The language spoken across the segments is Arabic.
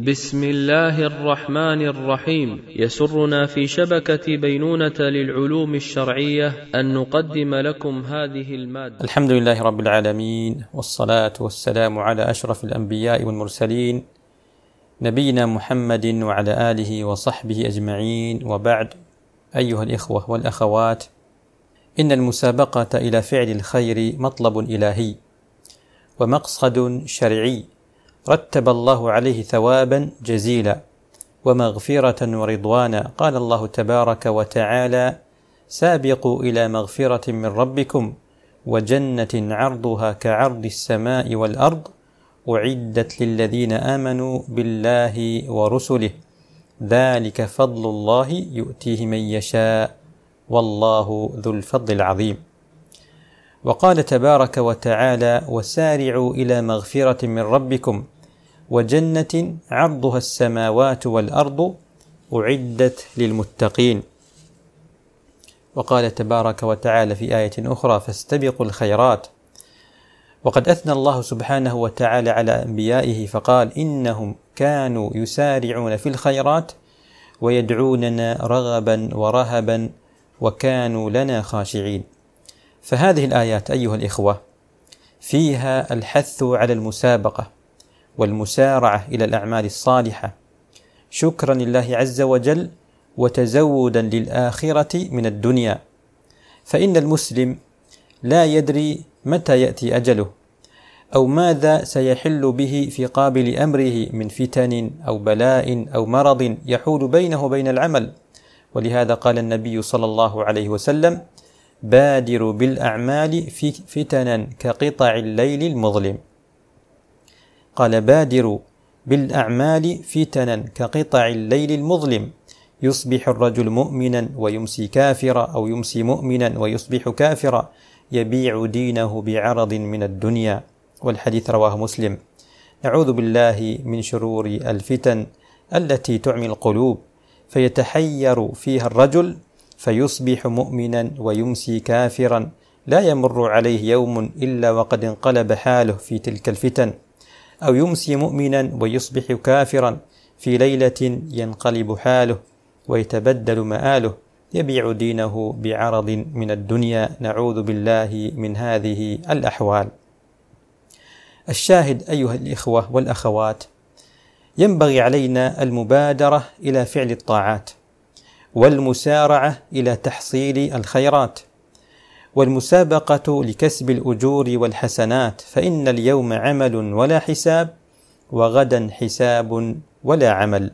بسم الله الرحمن الرحيم. يسرنا في شبكة بينونة للعلوم الشرعية أن نقدم لكم هذه المادة. الحمد لله رب العالمين، والصلاة والسلام على أشرف الأنبياء والمرسلين، نبينا محمد وعلى آله وصحبه أجمعين، وبعد. أيها الإخوة والأخوات، إن المسابقة إلى فعل الخير مطلب إلهي ومقصد شرعي رتب الله عليه ثوابا جزيلا ومغفرة ورضوانا. قال الله تبارك وتعالى: سابقوا إلى مغفرة من ربكم وجنة عرضها كعرض السماء والأرض أعدت للذين آمنوا بالله ورسله ذلك فضل الله يؤتيه من يشاء والله ذو الفضل العظيم. وقال تبارك وتعالى: وسارعوا إلى مغفرة من ربكم وجنة عرضها السماوات والأرض أعدت للمتقين. وقال تبارك وتعالى في آية أخرى: فاستبقوا الخيرات. وقد أثنى الله سبحانه وتعالى على أنبيائه فقال: إنهم كانوا يسارعون في الخيرات ويدعوننا رغبا ورهبا وكانوا لنا خاشعين. فهذه الآيات أيها الإخوة فيها الحث على المسابقة والمسارعة إلى الأعمال الصالحة شكرا لله عز وجل وتزودا للآخرة من الدنيا، فإن المسلم لا يدري متى يأتي أجله أو ماذا سيحل به في قابل أمره من فتن أو بلاء أو مرض يحول بينه وبين العمل. ولهذا قال النبي صلى الله عليه وسلم: بادروا بالأعمال فتنا كقطع الليل المظلم. قال: بادروا بالأعمال فتنا كقطع الليل المظلم، يصبح الرجل مؤمنا ويمسي كافرا، أو يمسي مؤمنا ويصبح كافرا، يبيع دينه بعرض من الدنيا. والحديث رواه مسلم. نعوذ بالله من شرور الفتن التي تعمي القلوب، فيتحير فيها الرجل فيصبح مؤمنا ويمسي كافرا، لا يمر عليه يوم إلا وقد انقلب حاله في تلك الفتن، أو يمسي مؤمنا ويصبح كافرا في ليلة ينقلب حاله ويتبدل مآله، يبيع دينه بعرض من الدنيا. نعوذ بالله من هذه الأحوال. الشاهد أيها الإخوة والأخوات، ينبغي علينا المبادرة إلى فعل الطاعات والمسارعة إلى تحصيل الخيرات والمسابقة لكسب الأجور والحسنات، فإن اليوم عمل ولا حساب، وغدا حساب ولا عمل.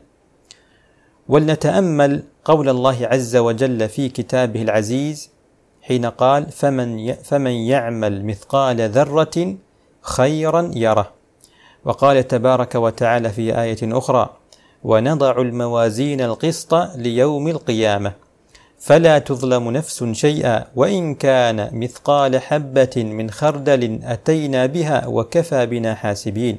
ولنتأمل قول الله عز وجل في كتابه العزيز حين قال: فمن يعمل مثقال ذرة خيرا يره. وقال تبارك وتعالى في آية أخرى: ونضع الموازين القسط ليوم القيامة فلا تظلم نفس شيئا وإن كان مثقال حبة من خردل أتينا بها وكفى بنا حاسبين.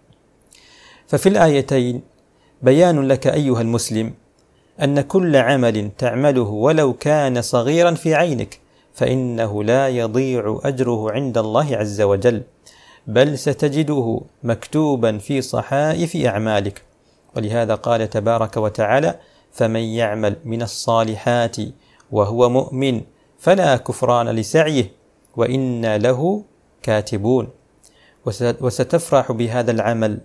ففي الآيتين بيان لك أيها المسلم أن كل عمل تعمله ولو كان صغيرا في عينك فإنه لا يضيع أجره عند الله عز وجل، بل ستجده مكتوبا في صحائف أعمالك. ولهذا قال تبارك وتعالى: فمن يعمل من الصالحات وهو مؤمن فلا كفران لسعيه وإنا له كاتبون. وستفرح بهذا العمل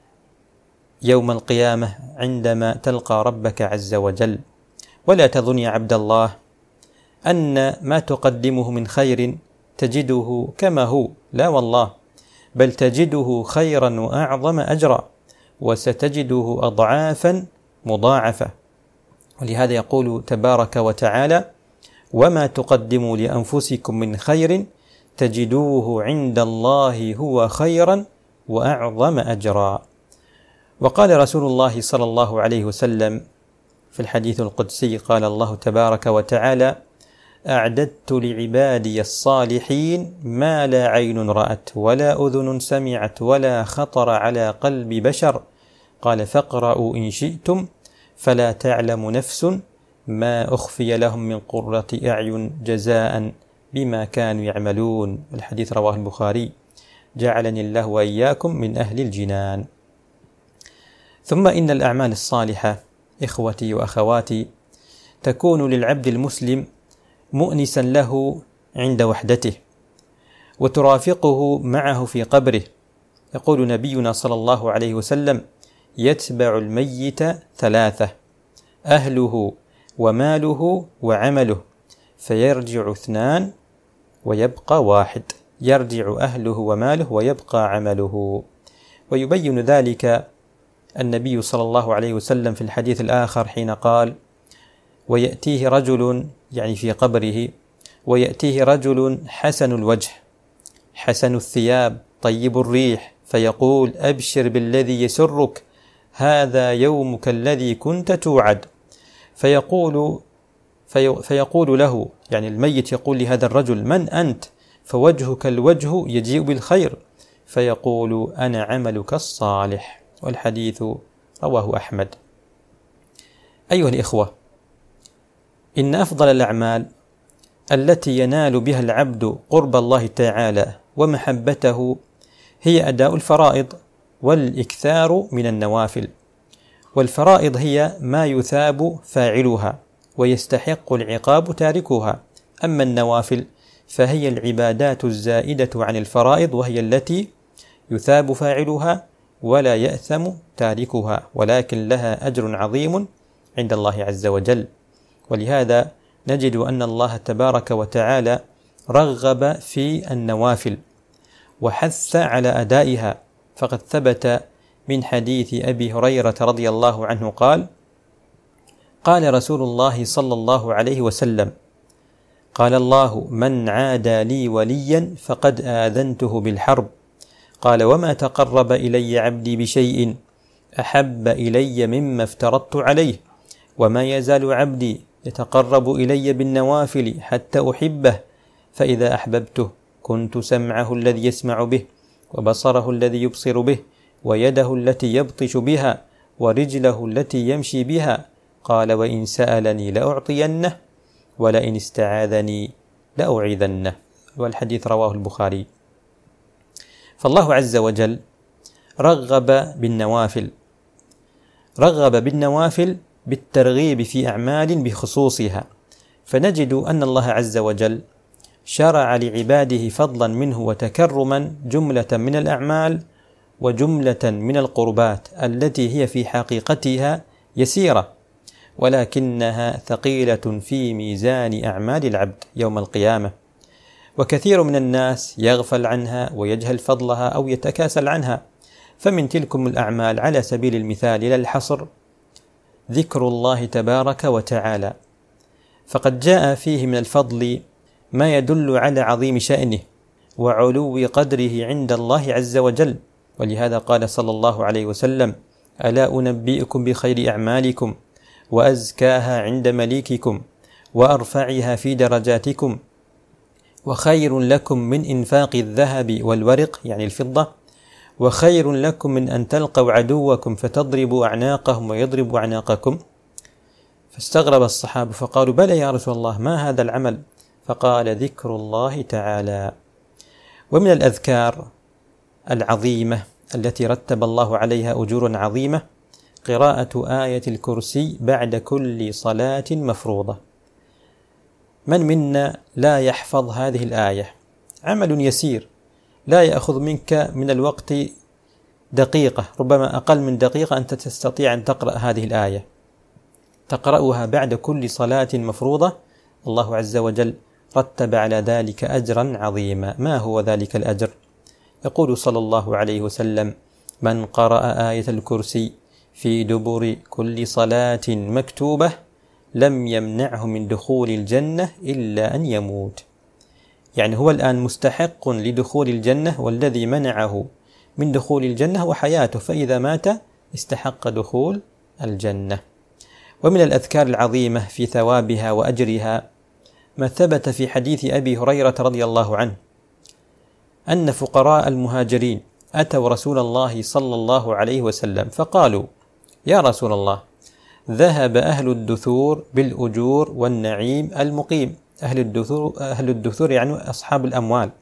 يوم القيامة عندما تلقى ربك عز وجل. ولا تظن يا عبد الله أن ما تقدمه من خير تجده كما هو، لا والله، بل تجده خيرا وأعظم أجرا، وستجده أضعافا مضاعفة. ولهذا يقول تبارك وتعالى: وما تقدموا لأنفسكم من خير تجدوه عند الله هو خيرا وأعظم أجرا. وقال رسول الله صلى الله عليه وسلم في الحديث القدسي: قال الله تبارك وتعالى: أعددت لعبادي الصالحين ما لا عين رأت ولا أذن سمعت ولا خطر على قلب بشر. قال: فاقرأوا إن شئتم فلا تعلم نفس ما أخفي لهم من قرة أعين جزاء بما كانوا يعملون. الحديث رواه البخاري. جعلني الله وإياكم من أهل الجنان. ثم إن الأعمال الصالحة إخوتي وأخواتي تكون للعبد المسلم مؤنسا له عند وحدته، وترافقه معه في قبره. يقول نبينا صلى الله عليه وسلم: يتبع الميت ثلاثة: أهله وماله وعمله، فيرجع اثنان ويبقى واحد. يرجع أهله وماله ويبقى عمله. ويبين ذلك النبي صلى الله عليه وسلم في الحديث الآخر حين قال: ويأتيه رجل، يعني في قبره، ويأتيه رجل حسن الوجه حسن الثياب طيب الريح، فيقول: أبشر بالذي يسرك، هذا يومك الذي كنت توعد. فيقول له، يعني الميت يقول لهذا الرجل: من أنت؟ فوجهك الوجه يجيء بالخير، فيقول: أنا عملك الصالح. والحديث رواه أحمد. أيها الإخوة، إن أفضل الأعمال التي ينال بها العبد قرب الله تعالى ومحبته هي أداء الفرائض والإكثار من النوافل. والفرائض هي ما يثاب فاعلها ويستحق العقاب تاركها، أما النوافل فهي العبادات الزائدة عن الفرائض، وهي التي يثاب فاعلها ولا يأثم تاركها، ولكن لها أجر عظيم عند الله عز وجل. ولهذا نجد أن الله تبارك وتعالى رغب في النوافل وحث على أدائها، فقد ثبت من حديث أبي هريرة رضي الله عنه قال: قال رسول الله صلى الله عليه وسلم: قال الله: من عادى لي وليا فقد آذنته بالحرب. قال: وما تقرب إلي عبدي بشيء أحب إلي مما افترضت عليه، وما يزال عبدي يتقرب إلي بالنوافل حتى أحبه، فإذا أحببته كنت سمعه الذي يسمع به، وبصره الذي يبصر به، ويده التي يبطش بها، ورجله التي يمشي بها. قال: وإن سألني لأعطينه، ولئن استعاذني لأعيذنه. والحديث رواه البخاري. فالله عز وجل رغب بالنوافل بالترغيب في أعمال بخصوصها، فنجد أن الله عز وجل شرع لعباده فضلا منه وتكرما جملة من الأعمال وجملة من القربات التي هي في حقيقتها يسيرة، ولكنها ثقيلة في ميزان أعمال العبد يوم القيامة. وكثير من الناس يغفل عنها ويجهل فضلها أو يتكاسل عنها. فمن تلكم الأعمال على سبيل المثال لا الحصر ذكر الله تبارك وتعالى، فقد جاء فيه من الفضل ما يدل على عظيم شأنه وعلو قدره عند الله عز وجل. ولهذا قال صلى الله عليه وسلم: ألا أنبئكم بخير أعمالكم وأزكاها عند مليككم وأرفعها في درجاتكم، وخير لكم من إنفاق الذهب والورق، يعني الفضة، وخير لكم من أن تلقوا عدوكم فتضربوا أعناقهم ويضربوا أعناقكم. فاستغرب الصحابة فقالوا: بلى يا رسول الله، ما هذا العمل؟ فقال: ذكر الله تعالى. ومن الأذكار العظيمة التي رتب الله عليها أجور عظيمة قراءة آية الكرسي بعد كل صلاة مفروضة. من منا لا يحفظ هذه الآية؟ عمل يسير لا يأخذ منك من الوقت دقيقة، ربما أقل من دقيقة أنت تستطيع أن تقرأ هذه الآية، تقرأها بعد كل صلاة مفروضة. الله عز وجل رتب على ذلك أجرا عظيما. ما هو ذلك الأجر؟ يقول صلى الله عليه وسلم: من قرأ آية الكرسي في دبر كل صلاة مكتوبة لم يمنعه من دخول الجنة إلا أن يموت. يعني هو الآن مستحق لدخول الجنة، والذي منعه من دخول الجنة هو حياته، فإذا مات استحق دخول الجنة. ومن الأذكار العظيمة في ثوابها وأجرها ما ثبت في حديث أبي هريرة رضي الله عنه أن فقراء المهاجرين أتوا رسول الله صلى الله عليه وسلم فقالوا: يا رسول الله، ذهب أهل الدثور بالأجور والنعيم المقيم. أهل الدثور يعني أصحاب الأموال.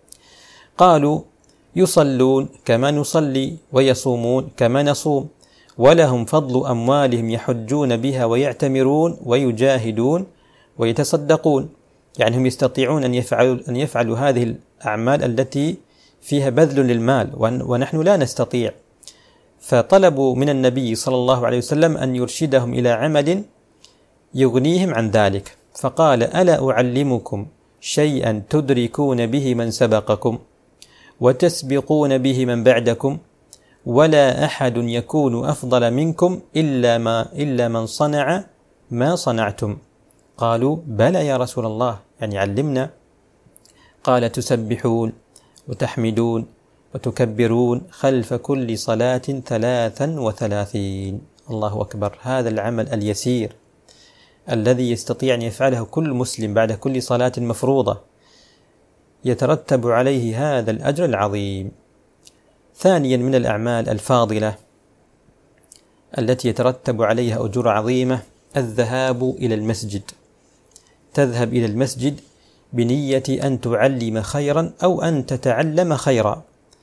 قالوا: يصلون كما نصلي، ويصومون كما نصوم، ولهم فضل أموالهم يحجون بها ويعتمرون ويجاهدون ويتصدقون. يعني هم يستطيعون أن يفعلوا هذه الأعمال التي فيها بذل للمال، ونحن لا نستطيع. فطلبوا من النبي صلى الله عليه وسلم أن يرشدهم إلى عمل يغنيهم عن ذلك، فقال: ألا أعلمكم شيئا تدركون به من سبقكم وتسبقون به من بعدكم، ولا أحد يكون أفضل منكم إلا من صنع ما صنعتم. قالوا: بلى يا رسول الله، يعني علمنا. قال: تسبحون وتحمدون وتكبرون خلف كل صلاة 33. الله أكبر. هذا العمل اليسير الذي يستطيع أن يفعله كل مسلم بعد كل صلاة مفروضة يترتب عليه هذا الأجر العظيم. ثانيا من الأعمال الفاضلة التي يترتب عليها أجور عظيمة الذهاب إلى المسجد. تذهب إلى المسجد بنية أن تعلم خيرا أو أن تتعلم خيرا.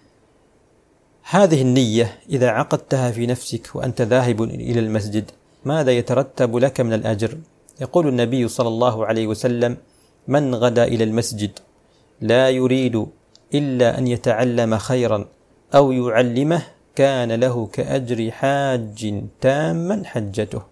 هذه النية إذا عقدتها في نفسك وأنت ذاهب إلى المسجد، ماذا يترتب لك من الأجر؟ يقول النبي صلى الله عليه وسلم: من غدا إلى المسجد لا يريد إلا أن يتعلم خيرا أو يعلمه كان له كأجر حاج تاما حجته.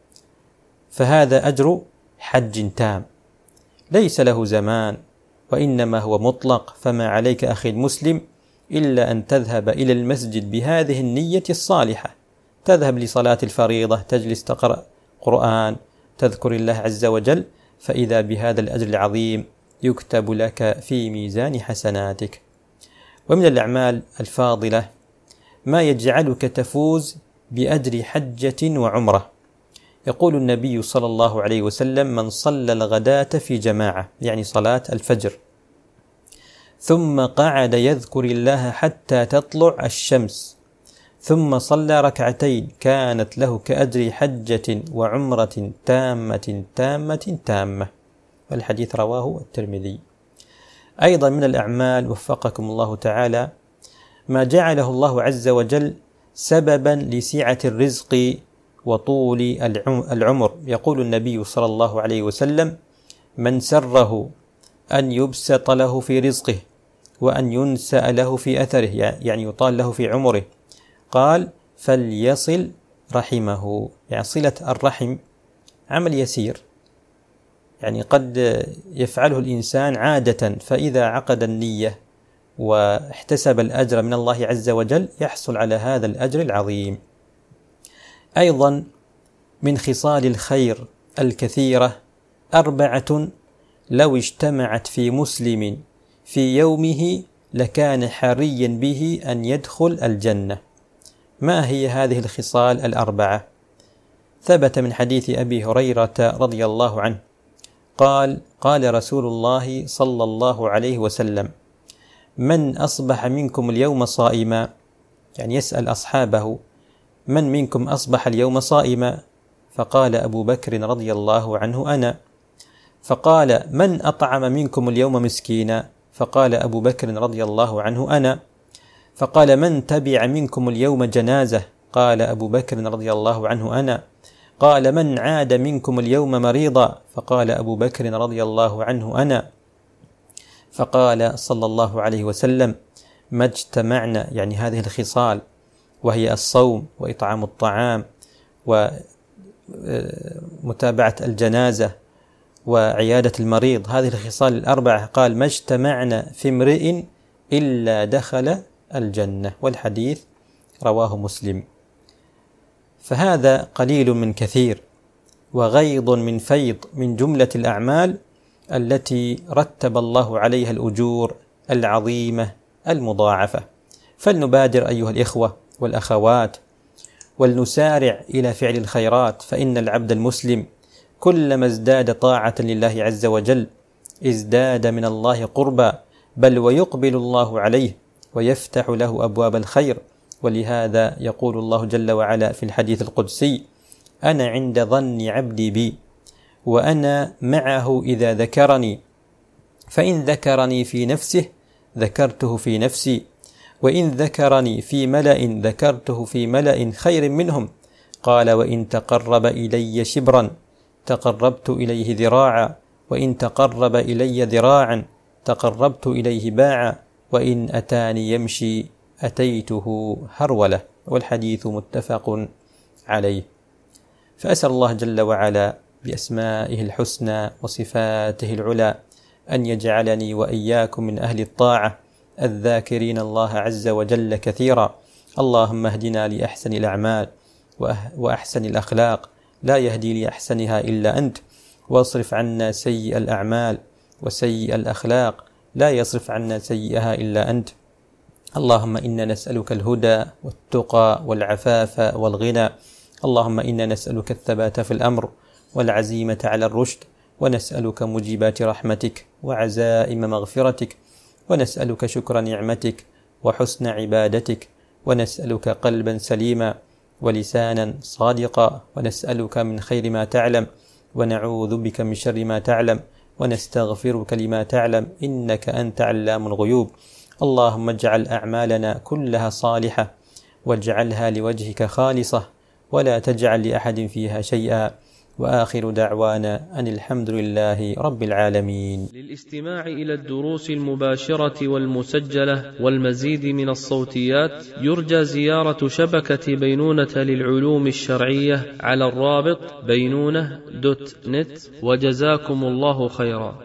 فهذا أجر حج تام ليس له زمان، وإنما هو مطلق. فما عليك أخي المسلم إلا أن تذهب إلى المسجد بهذه النية الصالحة. تذهب لصلاة الفريضة، تجلس تقرأ قرآن، تذكر الله عز وجل، فإذا بهذا الأجر العظيم يكتب لك في ميزان حسناتك. ومن الأعمال الفاضلة ما يجعلك تفوز بأجر حجة وعمرة. يقول النبي صلى الله عليه وسلم: من صلى الغداة في جماعة، يعني صلاة الفجر، ثم قعد يذكر الله حتى تطلع الشمس، ثم صلى ركعتين، كانت له كأجر حجة وعمرة تامة تامة تامة. والحديث رواه الترمذي. أيضا من الأعمال وفقكم الله تعالى ما جعله الله عز وجل سببا لسعة الرزق وطول العمر. يقول النبي صلى الله عليه وسلم: من سره أن يبسط له في رزقه وأن ينسأ له في أثره، يعني يطال له في عمره، قال: فليصل رحمه. يعني صلة الرحم عمل يسير، يعني قد يفعله الإنسان عادة، فإذا عقد النية واحتسب الأجر من الله عز وجل يحصل على هذا الأجر العظيم. أيضا من خصال الخير الكثيرة 4 لو اجتمعت في مسلم في يومه لكان حريا به أن يدخل الجنة. ما هي هذه الخصال 4؟ ثبت من حديث أبي هريرة رضي الله عنه قال: قال رسول الله صلى الله عليه وسلم: من أصبح منكم اليوم صائما، يعني يسأل أصحابه: من منكم أصبح اليوم صائما؟ فقال أبو بكر رضي الله عنه: أنا. فقال: من أطعم منكم اليوم مسكينا؟ فقال أبو بكر رضي الله عنه: أنا. فقال: من تبع منكم اليوم جنازة؟ قال أبو بكر رضي الله عنه: أنا. قال: من عاد منكم اليوم مريضا؟ فقال أبو بكر رضي الله عنه: أنا. فقال صلى الله عليه وسلم: ما اجتمعنا، يعني هذه الخصال وهي الصوم وإطعام الطعام ومتابعة الجنازة وعيادة المريض، هذه الخصال 4، قال: ما اجتمعنا في امرئ إلا دخل الجنة. والحديث رواه مسلم. فهذا قليل من كثير وغيض من فيض من جملة الأعمال التي رتب الله عليها الأجور العظيمة المضاعفة. فلنبادر أيها الإخوة والأخوات ولنسارع إلى فعل الخيرات، فإن العبد المسلم كلما ازداد طاعة لله عز وجل ازداد من الله قربا، بل ويقبل الله عليه ويفتح له أبواب الخير. ولهذا يقول الله جل وعلا في الحديث القدسي: أنا عند ظن عبدي بي وأنا معه إذا ذكرني، فإن ذكرني في نفسه ذكرته في نفسي، وإن ذكرني في ملأ ذكرته في ملأ خير منهم. قال: وإن تقرب إلي شبرا تقربت إليه ذراعا، وإن تقرب إلي ذراعا تقربت إليه باعا، وإن أتاني يمشي أتيته هرولة. والحديث متفق عليه. فأسأل الله جل وعلا بأسمائه الحسنى وصفاته العلى أن يجعلني وإياكم من أهل الطاعة الذاكرين الله عز وجل كثيرا. اللهم اهدنا لأحسن الأعمال وأحسن الأخلاق، لا يهدي لأحسنها إلا أنت، واصرف عنا سيء الأعمال وسيء الأخلاق، لا يصرف عنا سيئها إلا أنت. اللهم إنا نسألك الهدى والتقى والعفاف والغنى. اللهم إنا نسألك الثبات في الأمر والعزيمة على الرشد، ونسألك موجبات رحمتك وعزائم مغفرتك، ونسألك شكر نعمتك وحسن عبادتك، ونسألك قلبا سليما ولسانا صادقا، ونسألك من خير ما تعلم، ونعوذ بك من شر ما تعلم، ونستغفرك لما تعلم، إنك أنت علام الغيوب. اللهم اجعل أعمالنا كلها صالحة، واجعلها لوجهك خالصة، ولا تجعل لأحد فيها شيئا. وآخر دعوانا أن الحمد لله رب العالمين. للاستماع إلى الدروس المباشرة والمسجلة والمزيد من الصوتيات يرجى زيارة شبكة بينونة للعلوم الشرعية على الرابط بينونة.net. وجزاكم الله خيرا.